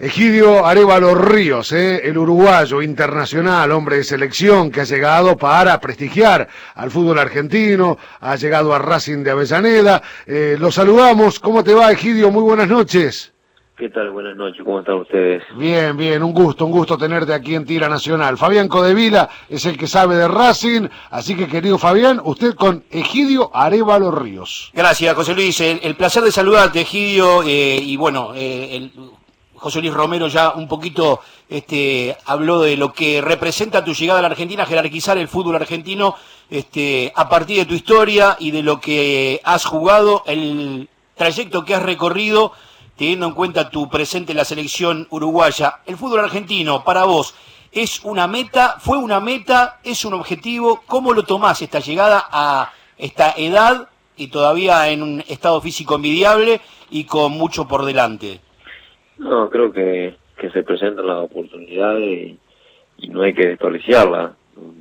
Egidio Arévalo Ríos, el uruguayo internacional, hombre de selección que ha llegado para prestigiar al fútbol argentino, ha llegado a Racing de Avellaneda. Lo saludamos. ¿Cómo te va, Egidio? Muy buenas noches. ¿Qué tal? Buenas noches, ¿cómo están ustedes? Bien, bien, un gusto tenerte aquí en Tira Nacional. Fabián Codevila es el que sabe de Racing, así que querido Fabián, usted con Egidio Arévalo Ríos. Gracias, José Luis, el placer de saludarte, Egidio, y bueno, José Luis Romero ya un poquito habló de lo que representa tu llegada a la Argentina, jerarquizar el fútbol argentino a partir de tu historia y de lo que has jugado, el trayecto que has recorrido, teniendo en cuenta tu presente en la selección uruguaya. El fútbol argentino, para vos, ¿es una meta? ¿Fue una meta? ¿Es un objetivo? ¿Cómo lo tomás esta llegada a esta edad y todavía en un estado físico envidiable y con mucho por delante? No, creo que se presentan las oportunidades y no hay que desperdiciarlas.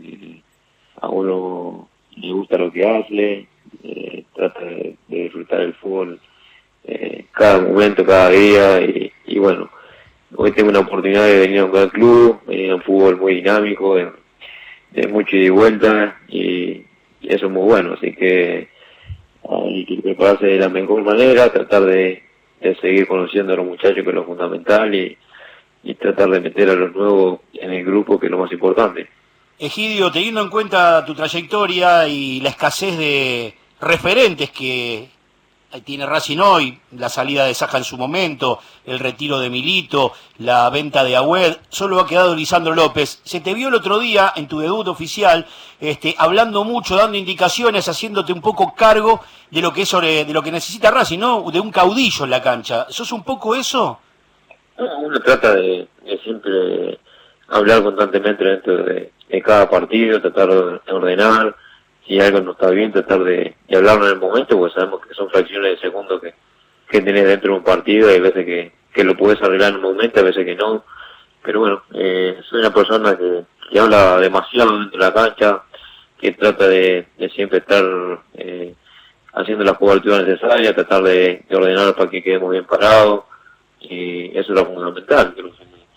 A uno le gusta lo que hace, trata de disfrutar el fútbol cada momento, cada día y bueno, hoy tengo una oportunidad de venir a un gran club, venir a un fútbol muy dinámico, de mucho ida y vuelta y eso es muy bueno, así que hay que prepararse de la mejor manera, tratar de seguir conociendo a los muchachos, que es lo fundamental, y tratar de meter a los nuevos en el grupo, que es lo más importante. Egidio, teniendo en cuenta tu trayectoria y la escasez de referentes que tiene Racing hoy, la salida de Saja en su momento, el retiro de Milito, la venta de Agüed, solo ha quedado Lisandro López. Se te vio el otro día en tu debut oficial, hablando mucho, dando indicaciones, haciéndote un poco cargo de lo que es de lo que necesita Racing, ¿no? De un caudillo en la cancha. ¿Sos un poco eso? Uno trata de siempre hablar constantemente dentro de cada partido, tratar de ordenar. Si algo no está bien, tratar de hablarlo en el momento, porque sabemos que son fracciones de segundo que tenés dentro de un partido, hay veces que lo puedes arreglar en un momento, a veces que no, pero bueno, soy una persona que habla demasiado dentro de la cancha, que trata de siempre estar haciendo la cobertura necesaria, tratar de ordenar para que quedemos bien parados, y eso es lo fundamental. Creo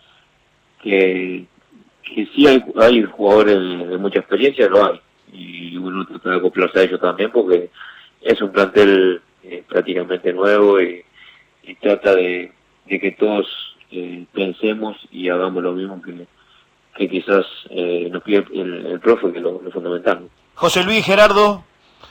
que sí hay jugadores de mucha experiencia, lo hay, y uno trata de acoplarse a ellos también porque es un plantel prácticamente nuevo y trata de que todos pensemos y hagamos lo mismo que quizás nos pide el profe, que es lo fundamental. José Luis, Gerardo.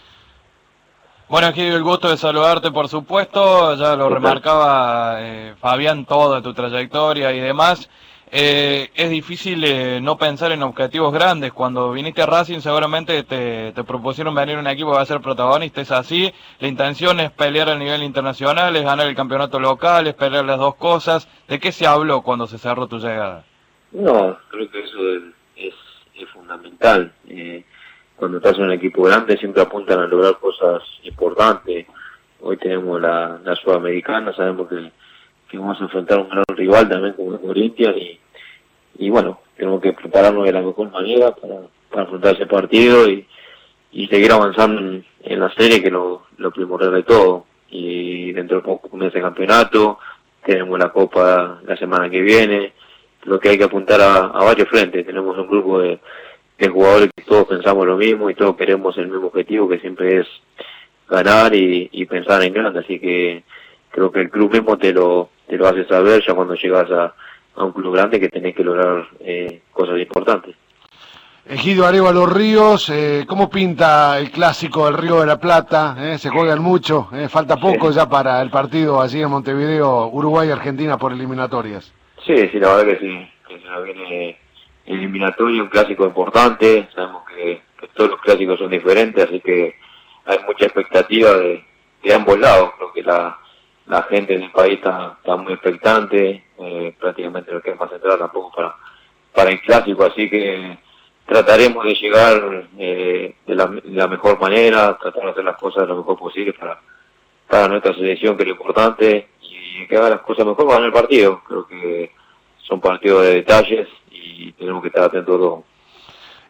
Bueno, aquí el gusto de saludarte, por supuesto, ya lo remarcaba Fabián, toda tu trayectoria y demás. Es difícil no pensar en objetivos grandes. Cuando viniste a Racing seguramente te propusieron venir a un equipo que va a ser protagonista, es así. La intención es pelear a nivel internacional, es ganar el campeonato local, es pelear las dos cosas. ¿De qué se habló cuando se cerró tu llegada? No, creo que eso es fundamental. Cuando estás en un equipo grande siempre apuntan a lograr cosas importantes. Hoy tenemos la Sudamericana, sabemos que vamos a enfrentar a un gran rival también como Corinthians y bueno, tenemos que prepararnos de la mejor manera para afrontar ese partido y seguir avanzando en la serie, que es lo primordial de todo. Y dentro de poco comienza el campeonato, tenemos la Copa la semana que viene, lo que hay que apuntar a varios frentes. Tenemos un grupo de jugadores que todos pensamos lo mismo y todos queremos el mismo objetivo, que siempre es ganar y pensar en grande, así que creo que el club mismo te lo hace saber ya cuando llegas a un club grande, que tenés que lograr cosas importantes. Egidio Arévalo Ríos, ¿cómo pinta el clásico del Río de la Plata? Se juegan mucho, falta poco ya para el partido allí en Montevideo, Uruguay-Argentina por eliminatorias. Sí, la verdad que sí, que se nos viene eliminatorio, un clásico importante, sabemos que todos los clásicos son diferentes, así que hay mucha expectativa de ambos lados. Creo que la gente en el país está muy expectante, prácticamente lo que es más central tampoco para el clásico, así que trataremos de llegar de la mejor manera, tratar de hacer las cosas lo mejor posible para nuestra selección, que es lo importante, y que haga las cosas mejor para ganar el partido. Creo que son partidos de detalles y tenemos que estar atentos a todo.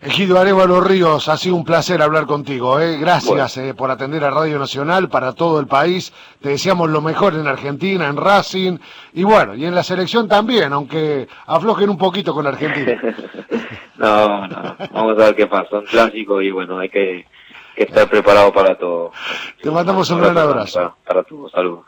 Egidio Arévalo Ríos, ha sido un placer hablar contigo. Gracias por atender a Radio Nacional para todo el país. Te deseamos lo mejor en Argentina, en Racing y bueno, y en la selección también, aunque aflojen un poquito con Argentina. No, vamos a ver qué pasa. Un clásico y bueno, hay que estar preparado para todo. Te mandamos un gran abrazo. Para tu salud.